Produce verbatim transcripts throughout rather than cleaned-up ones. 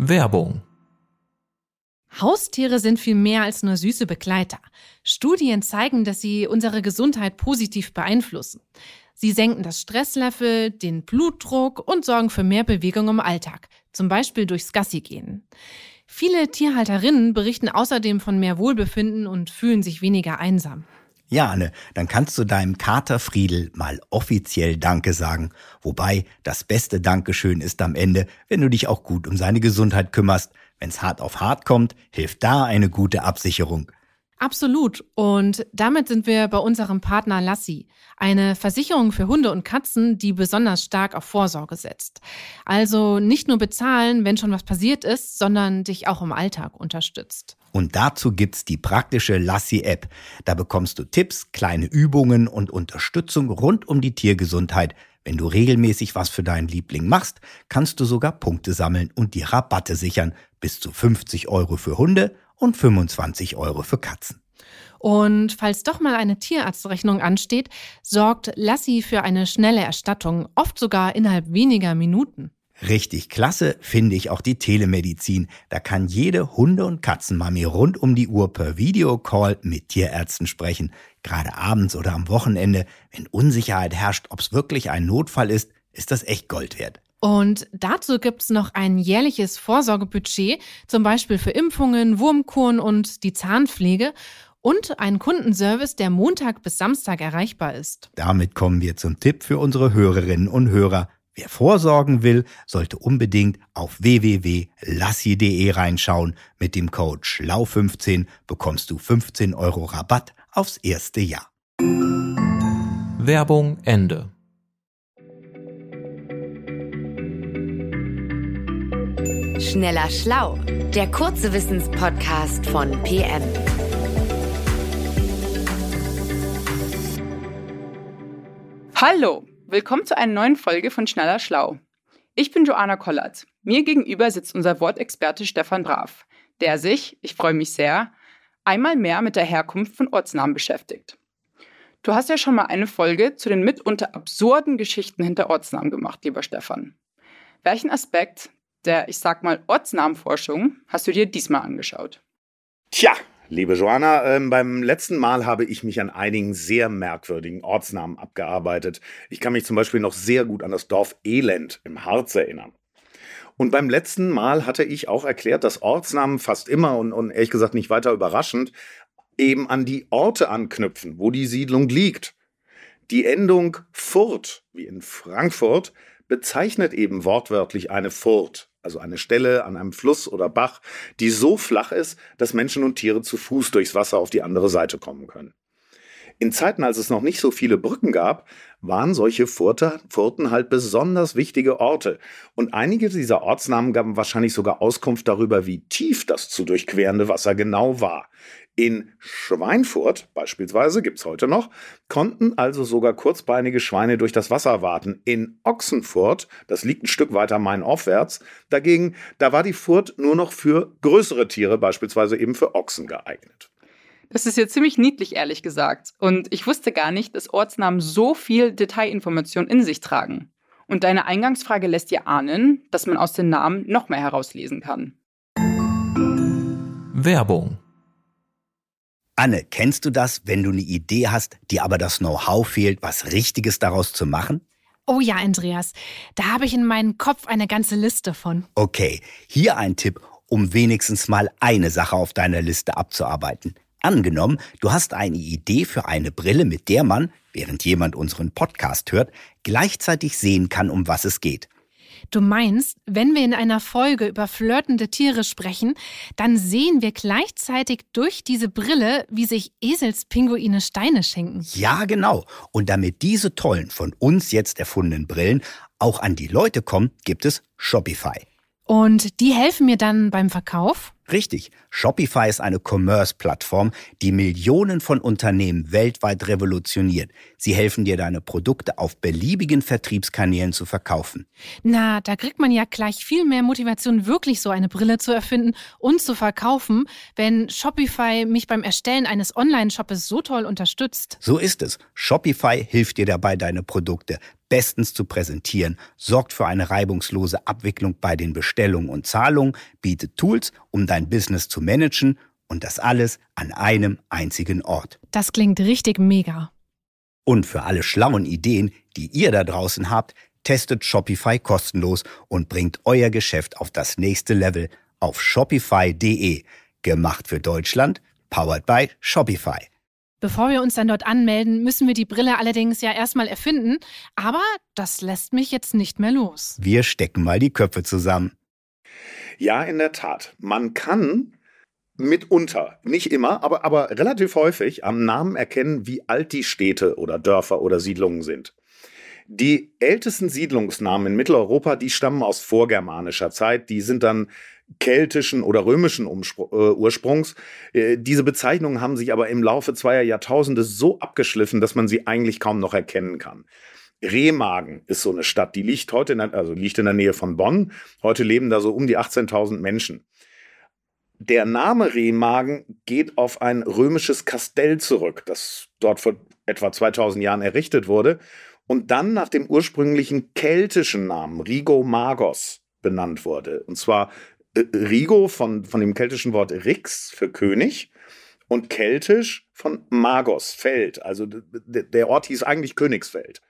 Werbung. Haustiere sind viel mehr als nur süße Begleiter. Studien zeigen, dass sie unsere Gesundheit positiv beeinflussen. Sie senken das Stresslevel, den Blutdruck und sorgen für mehr Bewegung im Alltag, zum Beispiel durchs Gassigehen. Viele Tierhalterinnen berichten außerdem von mehr Wohlbefinden und fühlen sich weniger einsam. Ja, Anne, dann kannst du deinem Kater Friedel mal offiziell Danke sagen. Wobei, das beste Dankeschön ist am Ende, wenn du dich auch gut um seine Gesundheit kümmerst. Wenn's hart auf hart kommt, hilft da eine gute Absicherung. Absolut. Und damit sind wir bei unserem Partner Lassi, eine Versicherung für Hunde und Katzen, die besonders stark auf Vorsorge setzt. Also nicht nur bezahlen, wenn schon was passiert ist, sondern dich auch im Alltag unterstützt. Und dazu gibt's die praktische Lassi-App. Da bekommst du Tipps, kleine Übungen und Unterstützung rund um die Tiergesundheit. Wenn du regelmäßig was für deinen Liebling machst, kannst du sogar Punkte sammeln und die Rabatte sichern. Bis zu fünfzig Euro für Hunde und fünfundzwanzig Euro für Katzen. Und falls doch mal eine Tierarztrechnung ansteht, sorgt Lassi für eine schnelle Erstattung, oft sogar innerhalb weniger Minuten. Richtig klasse finde ich auch die Telemedizin. Da kann jede Hunde- und Katzenmami rund um die Uhr per Videocall mit Tierärzten sprechen. Gerade abends oder am Wochenende, wenn Unsicherheit herrscht, ob es wirklich ein Notfall ist, ist das echt Gold wert. Und dazu gibt's noch ein jährliches Vorsorgebudget, zum Beispiel für Impfungen, Wurmkuren und die Zahnpflege und einen Kundenservice, der Montag bis Samstag erreichbar ist. Damit kommen wir zum Tipp für unsere Hörerinnen und Hörer. Wer vorsorgen will, sollte unbedingt auf w w w punkt lassi punkt de reinschauen. Mit dem Code schlau fünfzehn bekommst du fünfzehn Euro Rabatt aufs erste Jahr. Werbung Ende. Schneller Schlau, der kurze Wissenspodcast von P M. Hallo, willkommen zu einer neuen Folge von Schneller Schlau. Ich bin Joanna Kollert. Mir gegenüber sitzt unser Wortexperte Stefan Brav, der sich, ich freue mich sehr, einmal mehr mit der Herkunft von Ortsnamen beschäftigt. Du hast ja schon mal eine Folge zu den mitunter absurden Geschichten hinter Ortsnamen gemacht, lieber Stefan. Welchen Aspekt der, ich sag mal, Ortsnamenforschung hast du dir diesmal angeschaut? Tja, liebe Joanna, äh, beim letzten Mal habe ich mich an einigen sehr merkwürdigen Ortsnamen abgearbeitet. Ich kann mich zum Beispiel noch sehr gut an das Dorf Elend im Harz erinnern. Und beim letzten Mal hatte ich auch erklärt, dass Ortsnamen fast immer und, und ehrlich gesagt nicht weiter überraschend eben an die Orte anknüpfen, wo die Siedlung liegt. Die Endung Furt, wie in Frankfurt, bezeichnet eben wortwörtlich eine Furt, also eine Stelle an einem Fluss oder Bach, die so flach ist, dass Menschen und Tiere zu Fuß durchs Wasser auf die andere Seite kommen können. In Zeiten, als es noch nicht so viele Brücken gab, waren solche Furte, Furten halt besonders wichtige Orte. Und einige dieser Ortsnamen gaben wahrscheinlich sogar Auskunft darüber, wie tief das zu durchquerende Wasser genau war. In Schweinfurt beispielsweise, gibt's heute noch, konnten also sogar kurzbeinige Schweine durch das Wasser waten. In Ochsenfurt, das liegt ein Stück weiter mainaufwärts, dagegen, da war die Furt nur noch für größere Tiere, beispielsweise eben für Ochsen geeignet. Das ist ja ziemlich niedlich, ehrlich gesagt. Und ich wusste gar nicht, dass Ortsnamen so viel Detailinformation in sich tragen. Und deine Eingangsfrage lässt dir ahnen, dass man aus den Namen noch mehr herauslesen kann. Werbung. Anne, kennst du das, wenn du eine Idee hast, dir aber das Know-how fehlt, was Richtiges daraus zu machen? Oh ja, Andreas, da habe ich in meinem Kopf eine ganze Liste von. Okay, hier ein Tipp, um wenigstens mal eine Sache auf deiner Liste abzuarbeiten. Angenommen, du hast eine Idee für eine Brille, mit der man, während jemand unseren Podcast hört, gleichzeitig sehen kann, um was es geht. Du meinst, wenn wir in einer Folge über flirtende Tiere sprechen, dann sehen wir gleichzeitig durch diese Brille, wie sich Eselspinguine Steine schenken. Ja, genau. Und damit diese tollen, von uns jetzt erfundenen Brillen auch an die Leute kommen, gibt es Shopify. Und die helfen mir dann beim Verkauf? Richtig. Shopify ist eine Commerce-Plattform, die Millionen von Unternehmen weltweit revolutioniert. Sie helfen dir, deine Produkte auf beliebigen Vertriebskanälen zu verkaufen. Na, da kriegt man ja gleich viel mehr Motivation, wirklich so eine Brille zu erfinden und zu verkaufen, wenn Shopify mich beim Erstellen eines Online-Shoppes so toll unterstützt. So ist es. Shopify hilft dir dabei, deine Produkte bestens zu präsentieren, sorgt für eine reibungslose Abwicklung bei den Bestellungen und Zahlungen, bietet Tools, um dein Business zu managen und das alles an einem einzigen Ort. Das klingt richtig mega. Und für alle schlauen Ideen, die ihr da draußen habt, testet Shopify kostenlos und bringt euer Geschäft auf das nächste Level auf shopify punkt de. Gemacht für Deutschland, powered by Shopify. Bevor wir uns dann dort anmelden, müssen wir die Brille allerdings ja erstmal erfinden. Aber das lässt mich jetzt nicht mehr los. Wir stecken mal die Köpfe zusammen. Ja, in der Tat. Man kann mitunter, nicht immer, aber, aber relativ häufig am Namen erkennen, wie alt die Städte oder Dörfer oder Siedlungen sind. Die ältesten Siedlungsnamen in Mitteleuropa, die stammen aus vorgermanischer Zeit. Die sind dann keltischen oder römischen Umspr- äh, Ursprungs. Äh, diese Bezeichnungen haben sich aber im Laufe zweier Jahrtausende so abgeschliffen, dass man sie eigentlich kaum noch erkennen kann. Remagen ist so eine Stadt, die liegt heute in der, also liegt in der Nähe von Bonn. Heute leben da so um die achtzehntausend Menschen. Der Name Remagen geht auf ein römisches Kastell zurück, das dort vor etwa zweitausend Jahren errichtet wurde und dann nach dem ursprünglichen keltischen Namen Rigo Magos benannt wurde. Und zwar äh, Rigo von, von dem keltischen Wort Rix für König und keltisch von Magos, Feld. Also d- d- der Ort hieß eigentlich Königsfeld.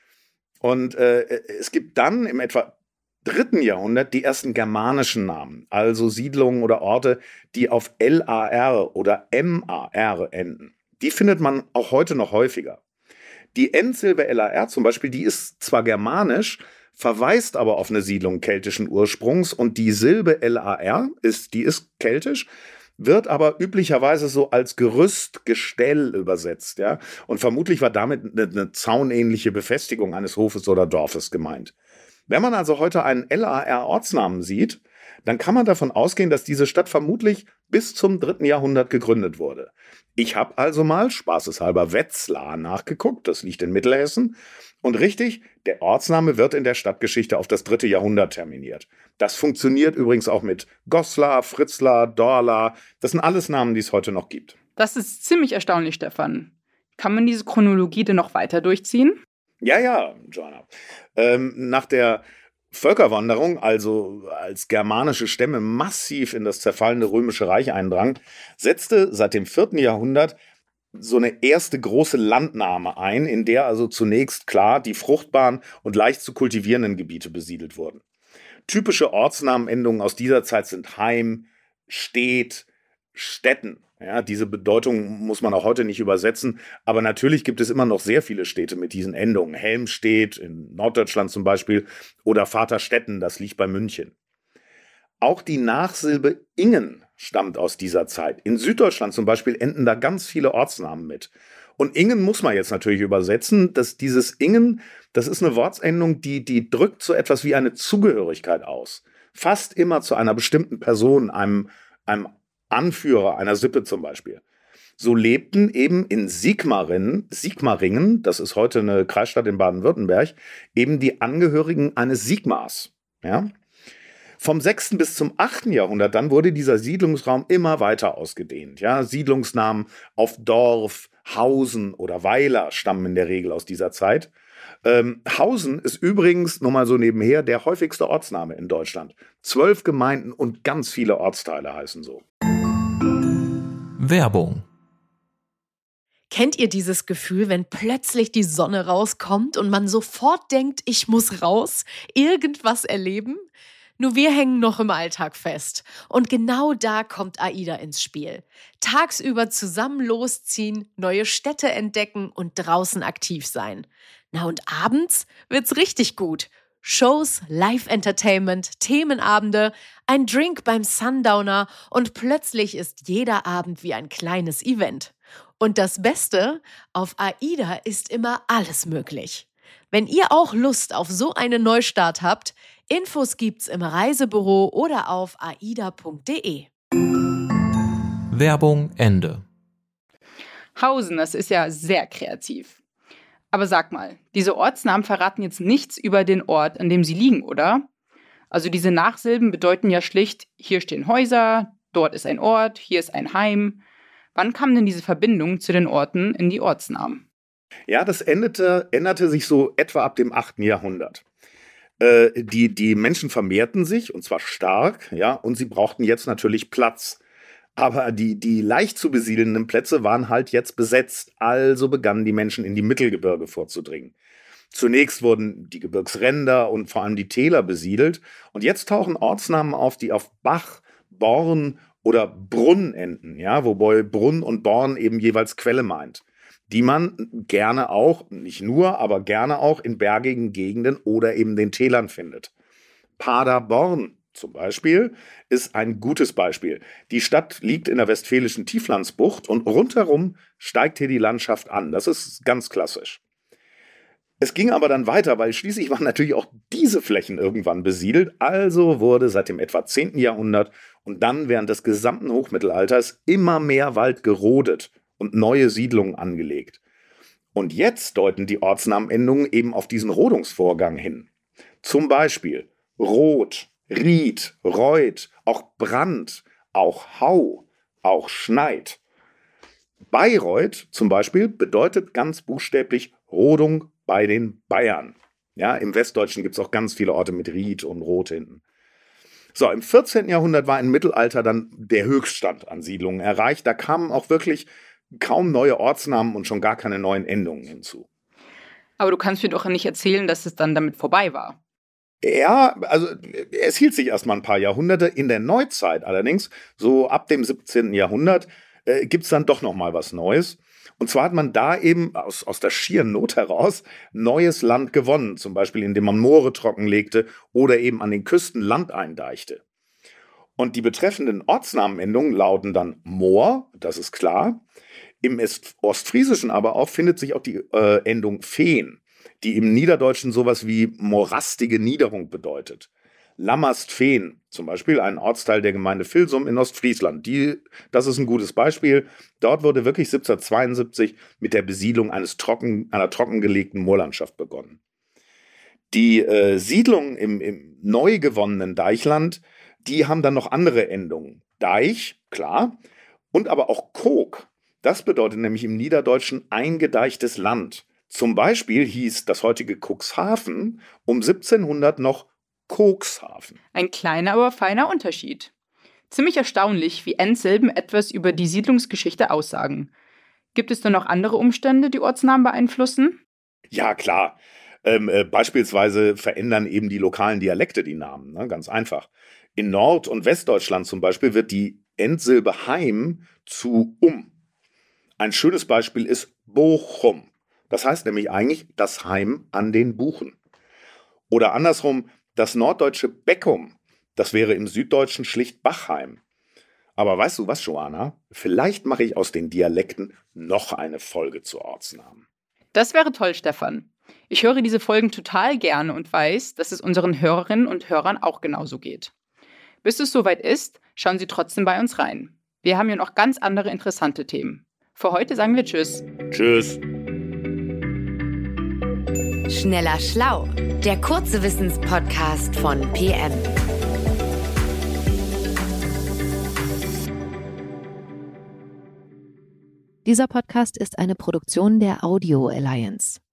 Und äh, es gibt dann im etwa dritten Jahrhundert die ersten germanischen Namen, also Siedlungen oder Orte, die auf L A R oder M A R enden. Die findet man auch heute noch häufiger. Die Endsilbe L A R zum Beispiel, die ist zwar germanisch, verweist aber auf eine Siedlung keltischen Ursprungs und die Silbe L A R, ist, die ist keltisch, wird aber üblicherweise so als Gerüst, Gestell übersetzt. Ja? Und vermutlich war damit eine, eine zaunähnliche Befestigung eines Hofes oder Dorfes gemeint. Wenn man also heute einen L A R-Ortsnamen sieht, dann kann man davon ausgehen, dass diese Stadt vermutlich bis zum dritten Jahrhundert gegründet wurde. Ich habe also mal, spaßeshalber, Wetzlar nachgeguckt, das liegt in Mittelhessen. Und richtig, der Ortsname wird in der Stadtgeschichte auf das dritte Jahrhundert terminiert. Das funktioniert übrigens auch mit Goslar, Fritzlar, Dorlar. Das sind alles Namen, die es heute noch gibt. Das ist ziemlich erstaunlich, Stefan. Kann man diese Chronologie denn noch weiter durchziehen? Ja, ja, Joanna. Ähm, nach der Völkerwanderung, also als germanische Stämme massiv in das zerfallene Römische Reich eindrangen, setzte seit dem vierten Jahrhundert so eine erste große Landnahme ein, in der also zunächst klar die fruchtbaren und leicht zu kultivierenden Gebiete besiedelt wurden. Typische Ortsnamenendungen aus dieser Zeit sind Heim, Stedt, Stätten. Ja, diese Bedeutung muss man auch heute nicht übersetzen, aber natürlich gibt es immer noch sehr viele Städte mit diesen Endungen. Helmstedt in Norddeutschland zum Beispiel oder Vaterstetten, das liegt bei München. Auch die Nachsilbe Ingen stammt aus dieser Zeit. In Süddeutschland zum Beispiel enden da ganz viele Ortsnamen mit. Und Ingen muss man jetzt natürlich übersetzen, dass dieses Ingen, das ist eine Wortsendung, die, die drückt so etwas wie eine Zugehörigkeit aus. Fast immer zu einer bestimmten Person, einem, einem Anführer einer Sippe zum Beispiel. So lebten eben in Sigmaringen, Sigmaringen, das ist heute eine Kreisstadt in Baden-Württemberg, eben die Angehörigen eines Sigmars. Ja? Vom sechsten bis zum achten Jahrhundert dann wurde dieser Siedlungsraum immer weiter ausgedehnt. Ja? Siedlungsnamen auf Dorf, Hausen oder Weiler stammen in der Regel aus dieser Zeit. Ähm, Hausen ist übrigens, nur mal so nebenher, der häufigste Ortsname in Deutschland. Zwölf Gemeinden und ganz viele Ortsteile heißen so. Werbung. Kennt ihr dieses Gefühl, wenn plötzlich die Sonne rauskommt und man sofort denkt, ich muss raus, irgendwas erleben? Nur wir hängen noch im Alltag fest. Und genau da kommt AIDA ins Spiel. Tagsüber zusammen losziehen, neue Städte entdecken und draußen aktiv sein. Na und abends wird's richtig gut. Shows, Live-Entertainment, Themenabende, ein Drink beim Sundowner und plötzlich ist jeder Abend wie ein kleines Event. Und das Beste, auf AIDA ist immer alles möglich. Wenn ihr auch Lust auf so einen Neustart habt, Infos gibt's im Reisebüro oder auf aida punkt de. Werbung Ende. Hausen, das ist ja sehr kreativ. Aber sag mal, diese Ortsnamen verraten jetzt nichts über den Ort, an dem sie liegen, oder? Also diese Nachsilben bedeuten ja schlicht, hier stehen Häuser, dort ist ein Ort, hier ist ein Heim. Wann kam denn diese Verbindung zu den Orten in die Ortsnamen? Ja, das endete, änderte sich so etwa ab dem achten Jahrhundert. Äh, die, die Menschen vermehrten sich, und zwar stark, ja, und sie brauchten jetzt natürlich Platz. Aber die, die leicht zu besiedelnden Plätze waren halt jetzt besetzt, also begannen die Menschen in die Mittelgebirge vorzudringen. Zunächst wurden die Gebirgsränder und vor allem die Täler besiedelt, und jetzt tauchen Ortsnamen auf, die auf Bach, Born oder Brunn enden, ja, wobei Brunn und Born eben jeweils Quelle meint, die man gerne auch, nicht nur, aber gerne auch in bergigen Gegenden oder eben den Tälern findet. Paderborn zum Beispiel ist ein gutes Beispiel. Die Stadt liegt in der westfälischen Tieflandsbucht und rundherum steigt hier die Landschaft an. Das ist ganz klassisch. Es ging aber dann weiter, weil schließlich waren natürlich auch diese Flächen irgendwann besiedelt. Also wurde seit dem etwa zehnten Jahrhundert und dann während des gesamten Hochmittelalters immer mehr Wald gerodet und neue Siedlungen angelegt. Und jetzt deuten die Ortsnamenendungen eben auf diesen Rodungsvorgang hin. Zum Beispiel Roth, Ried, Reuth, auch Brand, auch Hau, auch Schneid. Bayreuth zum Beispiel bedeutet ganz buchstäblich Rodung bei den Bayern. Ja, im Westdeutschen gibt es auch ganz viele Orte mit Ried und Roth hinten. So, im vierzehnten Jahrhundert war im Mittelalter dann der Höchststand an Siedlungen erreicht. Da kamen auch wirklich kaum neue Ortsnamen und schon gar keine neuen Endungen hinzu. Aber du kannst mir doch nicht erzählen, dass es dann damit vorbei war. Ja, also es hielt sich erstmal ein paar Jahrhunderte. In der Neuzeit allerdings, so ab dem siebzehnten Jahrhundert, äh, gibt es dann doch noch mal was Neues. Und zwar hat man da eben aus, aus der schieren Not heraus neues Land gewonnen, zum Beispiel indem man Moore trockenlegte oder eben an den Küsten Land eindeichte. Und die betreffenden Ortsnamenendungen lauten dann Moor, das ist klar. Im Est- Ostfriesischen aber auch findet sich auch die äh, Endung Feen, die im Niederdeutschen sowas wie morastige Niederung bedeutet. Lammerstfeen, zum Beispiel ein Ortsteil der Gemeinde Vilsum in Ostfriesland. Die, das ist ein gutes Beispiel. Dort wurde wirklich siebzehnhundertzweiundsiebzig mit der Besiedlung eines trocken, einer trockengelegten Moorlandschaft begonnen. Die äh, Siedlungen im, im neu gewonnenen Deichland, die haben dann noch andere Endungen. Deich, klar, und aber auch Kog. Das bedeutet nämlich im Niederdeutschen eingedeichtes Land. Zum Beispiel hieß das heutige Cuxhaven um siebzehnhundert noch Kokshafen. Ein kleiner, aber feiner Unterschied. Ziemlich erstaunlich, wie Endsilben etwas über die Siedlungsgeschichte aussagen. Gibt es denn noch andere Umstände, die Ortsnamen beeinflussen? Ja, klar. Ähm, äh, beispielsweise verändern eben die lokalen Dialekte die Namen, ne? Ganz einfach. In Nord- und Westdeutschland zum Beispiel wird die Endsilbe Heim zu Um. Ein schönes Beispiel ist Bochum. Das heißt nämlich eigentlich das Heim an den Buchen. Oder andersrum, das norddeutsche Beckum, das wäre im Süddeutschen schlicht Bachheim. Aber weißt du was, Joanna? Vielleicht mache ich aus den Dialekten noch eine Folge zu Ortsnamen. Das wäre toll, Stefan. Ich höre diese Folgen total gerne und weiß, dass es unseren Hörerinnen und Hörern auch genauso geht. Bis es soweit ist, schauen Sie trotzdem bei uns rein. Wir haben ja noch ganz andere interessante Themen. Für heute sagen wir Tschüss. Tschüss. Schneller Schlau, der kurze Wissenspodcast von P M. Dieser Podcast ist eine Produktion der Audio Alliance.